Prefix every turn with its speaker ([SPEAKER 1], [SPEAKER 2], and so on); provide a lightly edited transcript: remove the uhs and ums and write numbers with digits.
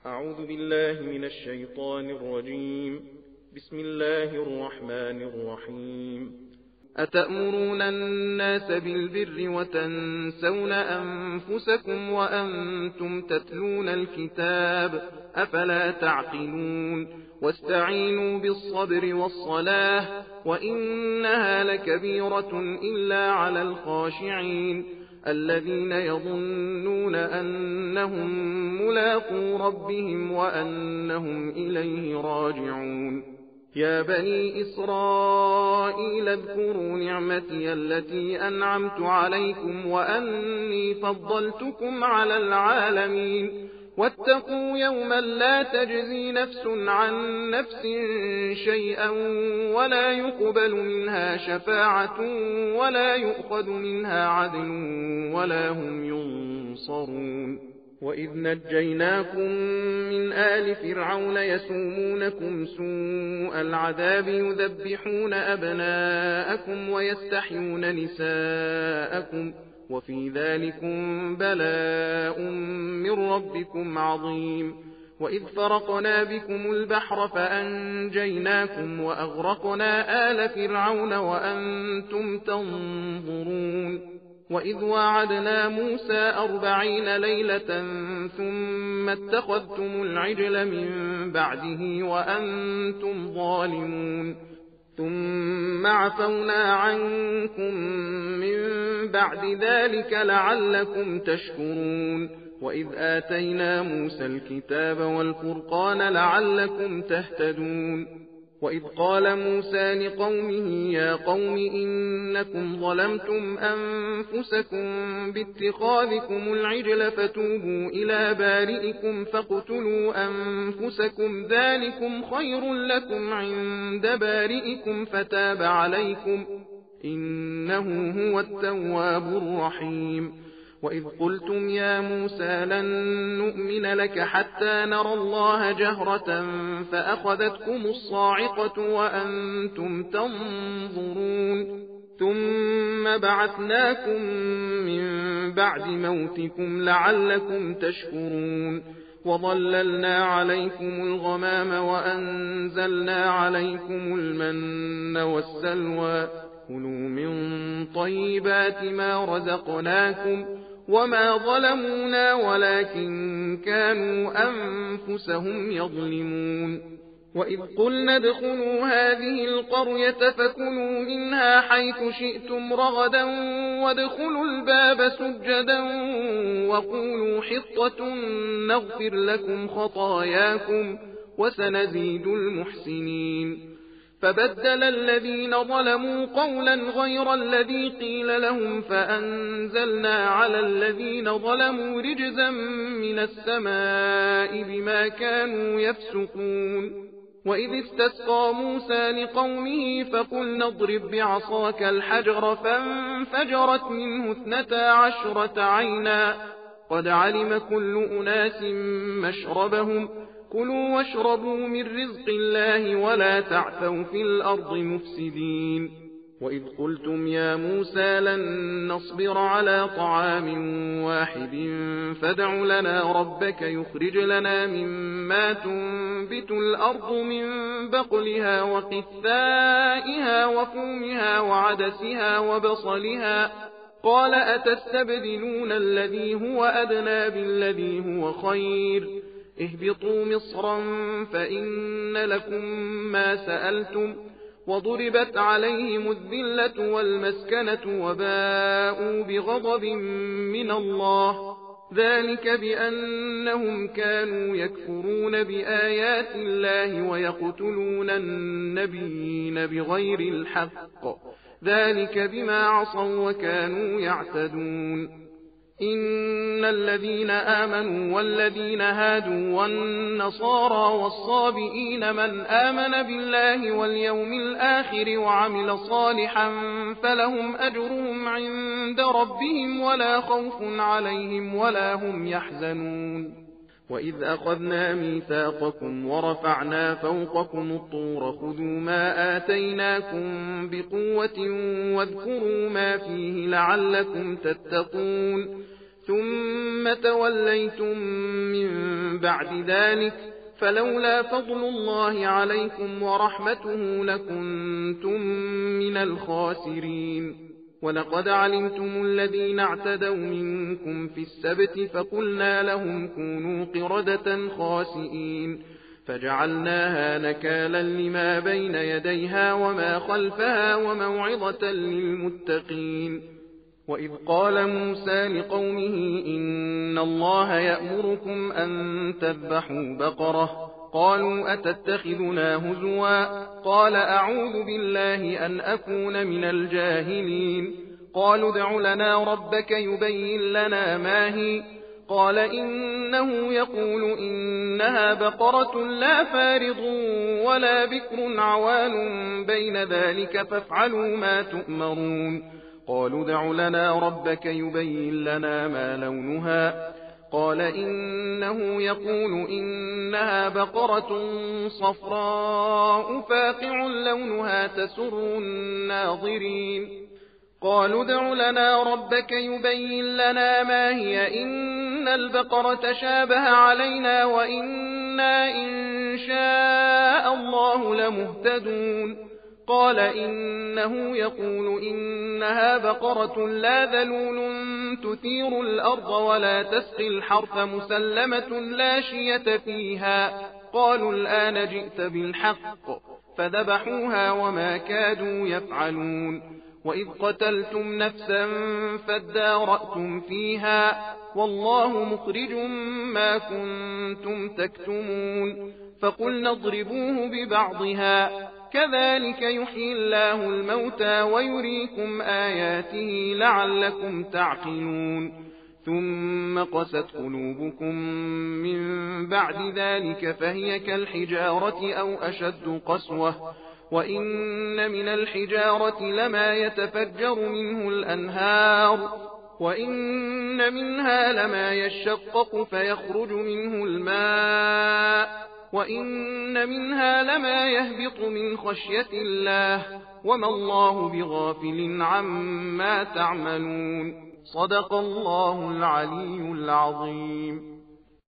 [SPEAKER 1] أعوذ بالله من الشيطان الرجيم. بسم الله الرحمن الرحيم.
[SPEAKER 2] أتأمرون الناس بالبر وتنسون أنفسكم وأنتم تتلون الكتاب أفلا تعقلون واستعينوا بالصبر والصلاة وإنها لكبيرة إلا على الخاشعين الذين يظنون أنهم ملاقو ربهم وأنهم إليه راجعون. يا بني إسرائيل اذكروا نعمتي التي أنعمت عليكم وأني فضلتكم على العالمين واتقوا يوما لا تجزي نفس عن نفس شيئا ولا يقبل منها شفاعة ولا يؤخذ منها عدل ولا هم ينصرون. وإذ نجيناكم من آل فرعون يسومونكم سوء العذاب يذبحون أبناءكم ويستحيون نساءكم وفي ذلكم بلاء من ربكم عظيم. وإذ فرقنا بكم البحر فأنجيناكم وأغرقنا آل فرعون وأنتم تنظرون. وإذ وعدنا موسى 40 ليلة ثم اتخذتم العجل من بعده وأنتم ظالمون ثم عفونا عنكم من بعد ذلك لعلكم تشكرون. وإذ آتينا موسى الكتاب والفرقان لعلكم تهتدون. وإذ قال موسى لقومه يا قوم إنكم ظلمتم أنفسكم باتخاذكم العجل فتوبوا إلى بارئكم فاقتلوا أنفسكم ذلكم خير لكم عند بارئكم فتاب عليكم إنه هو التواب الرحيم. وإذ قلتم يا موسى لن نؤمن لك حتى نرى الله جهرة فأخذتكم الصاعقة وأنتم تنظرون ثم بعثناكم من بعد موتكم لعلكم تشكرون. وظللنا عليكم الغمام وأنزلنا عليكم المن والسلوى كلوا من طيبات ما رزقناكم وما ظلمونا ولكن كانوا أنفسهم يظلمون. وإذ قلنا ادخلوا هذه القرية فكلوا منها حيث شئتم رغدا وادخلوا الباب سجدا وقولوا حطة نغفر لكم خطاياكم وسنزيد المحسنين. فبدل الذين ظلموا قولا غير الذي قيل لهم فأنزلنا على الذين ظلموا رجزا من السماء بما كانوا يفسقون. وإذ استسقى موسى لقومه فقلنا اضرب بعصاك الحجر فانفجرت منه 12 عينا قد علم كل أناس مشربهم كلوا واشربوا من رزق الله ولا تعثوا في الأرض مفسدين. وإذ قلتم يا موسى لن نصبر على طعام واحد فادع لنا ربك يخرج لنا مما تنبت الأرض من بقلها وقثائها وفومها وعدسها وبصلها قال أتستبدلون الذي هو أدنى بالذي هو خير اهبطوا مصرا فإن لكم ما سألتم وضربت عليهم الذلة والمسكنة وباءوا بغضب من الله ذلك بأنهم كانوا يكفرون بآيات الله ويقتلون النبيين بغير الحق ذلك بما عصوا وكانوا يعتدون. إن الذين آمنوا والذين هادوا والنصارى والصابئين من آمن بالله واليوم الآخر وعمل صالحا فلهم أجرهم عند ربهم ولا خوف عليهم ولا هم يحزنون. وإذ أخذنا ميثاقكم ورفعنا فوقكم الطور خذوا ما آتيناكم بقوة واذكروا ما فيه لعلكم تتقون ثم توليتم من بعد ذلك فلولا فضل الله عليكم ورحمته لكنتم من الخاسرين. ولقد علمتم الذين اعتدوا منكم في السبت فقلنا لهم كونوا قردة خاسئين فجعلناها نكالا لما بين يديها وما خلفها وموعظة للمتقين. وإذ قال موسى لقومه إن الله يأمركم أن تذبحوا بقرة قالوا أتتخذنا هزوا قال أعوذ بالله أن أكون من الجاهلين. قالوا ادع لنا ربك يبين لنا ما هي قال إنه يقول إنها بقرة لا فارض ولا بكر عوان بين ذلك فافعلوا ما تؤمرون. قالوا ادع لنا ربك يبين لنا ما لونها قال إنه يقول إنها بقرة صفراء فاقع لونها تسر الناظرين. قالوا ادع لنا ربك يبين لنا ما هي إن البقرة شابه علينا وإنا إن شاء الله لمهتدون. قال إنه يقول إنها بقرة لا ذلول تثير الأرض ولا تسقي الحرث مسلمة لا شية فيها. قالوا الآن جئت بالحق فذبحوها وما كادوا يفعلون. وإذ قتلتم نفسا فادارأتم فيها والله مخرج ما كنتم تكتمون. فقلنا اضربوه ببعضها كذلك يحيي الله الموتى ويريكم آياته لعلكم تعقلون. ثم قست قلوبكم من بعد ذلك فهي كالحجارة أو أشد قسوة وإن من الحجارة لما يتفجر منه الأنهار وإن منها لما يشقق فيخرج منه الماء وإن منها لما يهبط من خشية الله وما الله بغافل عما تعملون. صدق الله العلي العظيم.